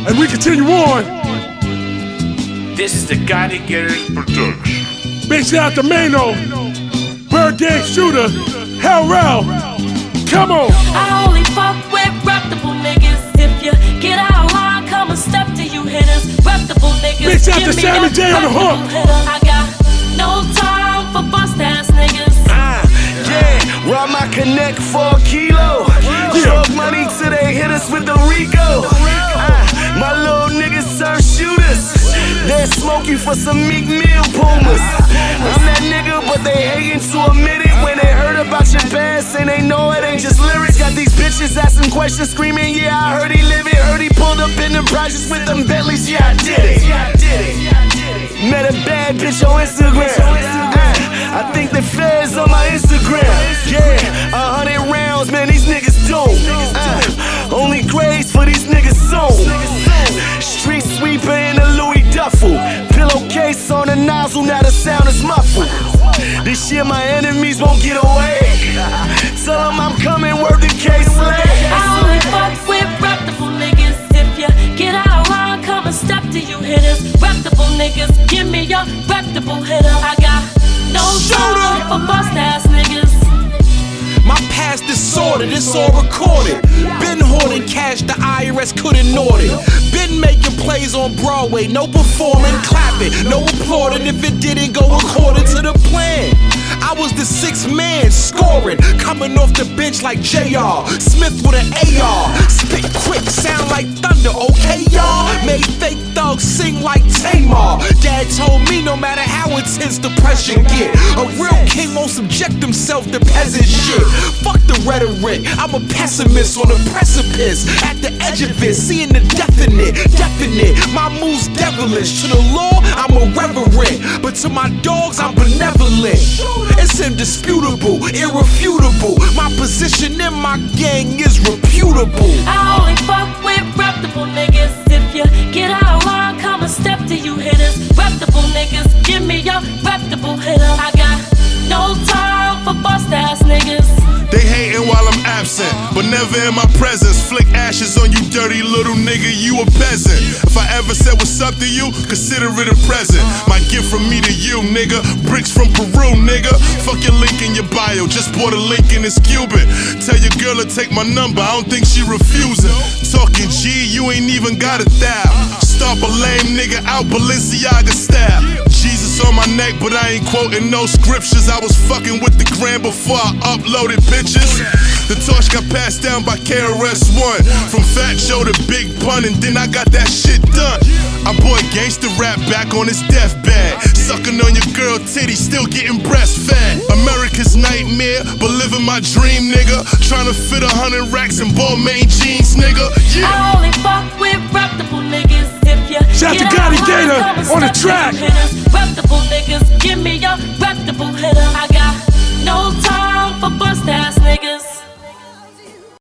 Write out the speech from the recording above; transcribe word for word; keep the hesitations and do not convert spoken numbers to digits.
And we continue on. This is the Gotti Gators production. Big shout out to Mano, Bird Gang Shooter, Hell Rel. Come on. I only fuck with reputable niggas. If you get out of line, come and step to you hitters. Reputable niggas. Big shout out to Give me Sammy a J on the hook. hitter. I got no time for bust ass niggas. Ah, yeah, rob my connect for a kilo. Drug money till they hit us with the Rico. Ah, my little niggas serve shooters. They're smoking for some Meek Mill Pumas. I'm that nigga, but they hating to admit it. When they heard about your past and they know it ain't just lyrics. Got these bitches asking questions, screaming, yeah, I heard he live it. Heard he pulled up in the projects with them Bentleys, yeah, I did it. Met a bad bitch on Instagram. I think the feds on my Instagram. Yeah, a hundred rounds, man, these niggas doomed. Uh, only grades for these niggas soon. Street sweeper in a Louis duffel. Pillowcase on the nozzle, now the sound is muffled. This year my enemies won't get away. Tell them I'm coming, word the case slay. I only fuck with reputable niggas. If you get out of line, come and step to you hitters. Reputable niggas, give me your reputable hitter. I got no time for bust ass niggas. My past is sorted, it's all recorded. Been hoarding cash, the I R S couldn't audit. Been making plays on Broadway, no performing, clapping, no applauding if it didn't go according to the plan. I was the sixth man scoring, coming off the bench like J R Smith with an A R. Spit quick, sound like thunder, okay y'all? Made fake thugs sing like Tamar. Dad told me no matter how intense the pressure get, a real king won't subject himself to peasant shit. Fuck the rhetoric, I'm a pessimist on the precipice. At the edge of it, seeing the definite, definite. My moves devilish, to the law I'm irreverent, but to my dogs I'm benevolent. It's indisputable, irrefutable. My position in my gang is reputable. I only fuck with reputable niggas. If you get out of line, come and step to you hitters. Reputable niggas, give me your reputable hitter. I got no time for bust ass niggas. They hating while I'm absent, but never in my presence. Flick ashes on you, dirty little nigga, you a peasant. If I ever said what's up to you, consider it a present. My gift from me to you, nigga. Bricks from Peru, nigga. Fuck your link in your bio, just bought a link in it's Cuban. Tell your girl to take my number, I don't think she refusing. Talking G, you ain't even got a thou. Stomp a lame nigga out Balenciaga style. Jesus on my neck, but I ain't quoting no scriptures. I was fucking with the gram before I uploaded pictures. The torch got passed down by K R S One. From Fat Joe to Big Pun, and then I got that shit done. I bought gangsta rap back on his deathbed. Sucking on your girl titty, still getting breastfed. America's nightmare, but living my dream, nigga. Trying to fit a hundred racks in Balmain jeans, nigga. Yeah. I only fuck with reputable niggas. If you Shout to get Gotti out of line, Gator come and on the step to you track. hitters.